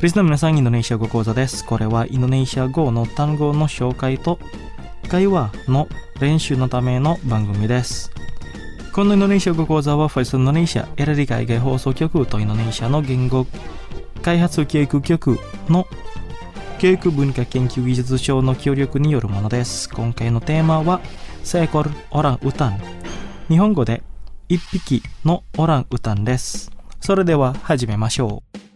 リスナー皆さん、インドネシア語講座です。これはインドネシア語の単語の紹介と会話の練習のための番組です。このインドネシア語講座はファイスインドネシア RRI 海外放送局とインドネシアの言語開発教育局の教育文化研究技術省の協力によるものです。今回のテーマはseekor orang utan、日本語で一匹のオランウタンです。それでは始めましょう。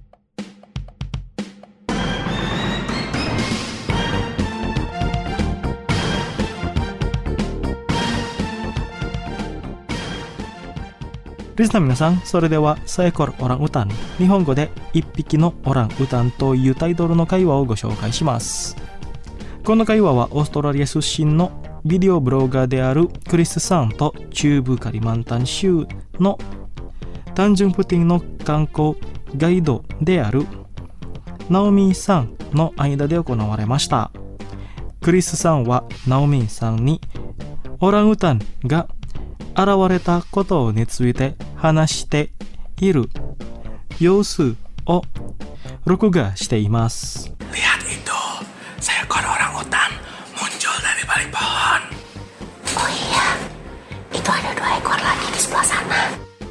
リスナー皆さん、それではseekor orang utan、日本語で一匹のオランウタンというタイトルの会話をご紹介します。この会話はオーストラリア出身のビデオブロガーであるクリスさんと中部カリマンタン州のタンジュンプティンの観光ガイドであるナオミさんの間で行われました。クリスさんはナオミさんにオランウタンが現れたことについて話している様子を録画しています。 Lihat itu, seekor orang utan muncul dari balik pohon. Oh iya, itu ada 2 ekor lagi di sebelah sana.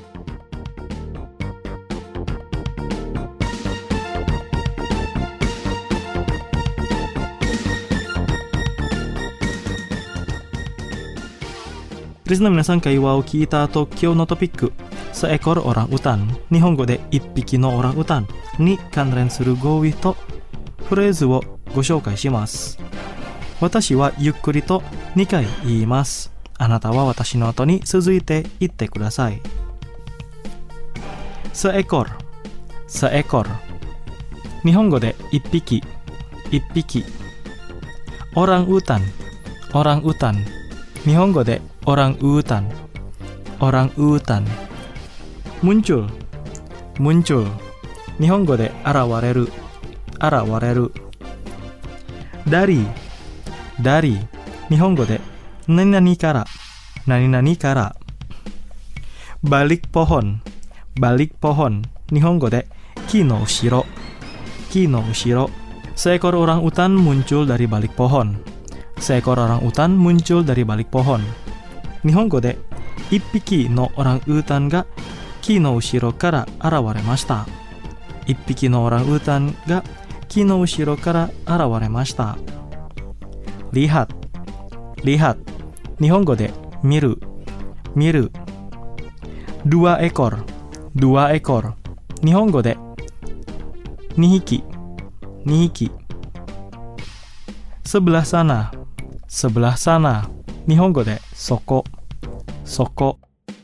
リスナー皆さん、会話を聞いた後、今日のトピックseekor orang utan、日本語で一匹のオランウタンに関連する語彙とフレーズをご紹介します。私はゆっくりと2回言います。あなたは私の後に続いて言ってください。seekor、seekor、日本語で一匹、一匹。orang utan、orang utan、日本語でorang utan、orang utan。muncul、muncul、日本語で現れる、現れる。dari、dari、日本語で何々から、何々から。balik pohon、balik pohon、日本語で木の後ろ、木の後ろ。seekor orang utan muncul dari balik pohon、seekor orang utan muncul dari balik pohon。日本語で一匹のオランウータンが木の後ろから現れました。一匹のオランウータンが木の後ろから現れました。lihat、lihat、日本語で見る、見る。dua ekor、dua ekor、日本語で2匹、2匹。sebelah sana、sebelah sana、日本語でそこ、そこ。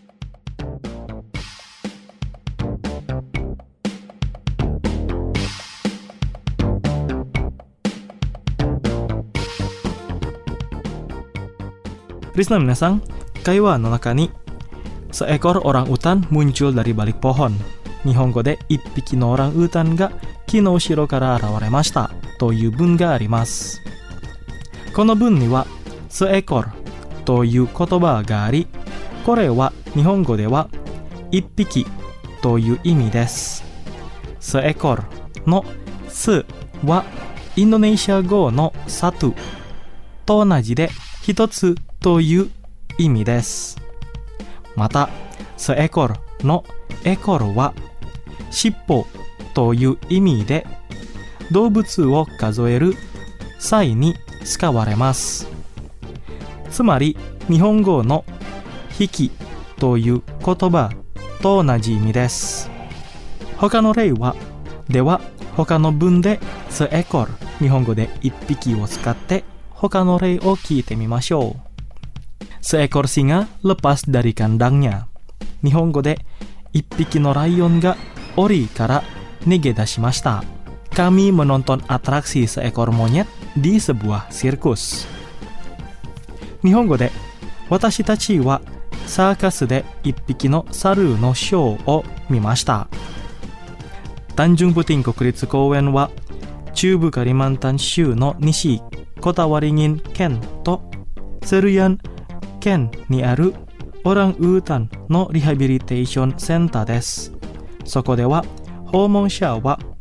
リスナー皆さん、会話の中にseekor orang utan muncul dari balik pohon、日本語で一匹のオランウータンが木の後ろから現れましたという文があります。この文にはseekorという言葉があり、これは日本語では一匹という意味です。seekorのすはインドネシア語のsatuと同じで一つという意味です。またseekorのekorは尻尾という意味で動物を数える際に使われます。つまり日本語の引きという言葉と同じ意味です。他の例は、では他の文でseekor、日本語で一匹を使って他の例を聞いてみましょう。seekor singa lepas dari kandangnya、日本語で一匹のライオンが檻から逃げ出しました。Kami menonton atraksi seekor monyet di sebuah sirkus。日本語で私たちはサーカスで一匹の猿のショーを見ました。タンジュンプティン国立公園は中部カリマンタン州の西コタワリギン県とセルヤン県にあるオランウータンのリハビリテーションセンターです。そこでは訪問者は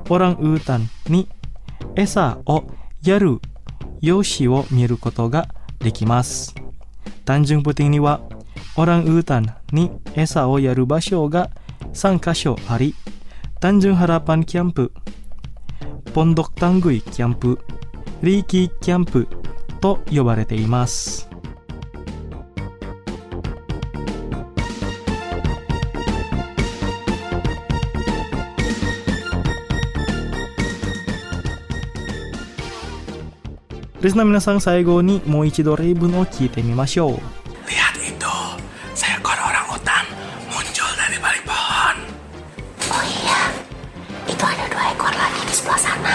orang utanに餌をやる様子を見ることができます。Tanjung Putingにはorang utanに餌をやる場所が3カ所あり、Tanjung Harapan キャンプ、Pondok Tanggui キャンプ、Riki キャンプと呼ばれています。リスナー皆さん、最後にもう一度例文を聞いてみましょう。 Lihat itu, seekor orang utan muncul dari balik pohon. Oh iya, itu ada 2 ekor lagi di sebelah sana.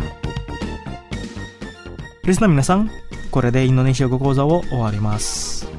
Listener 皆さん、これでインドネシア語講座を終わります。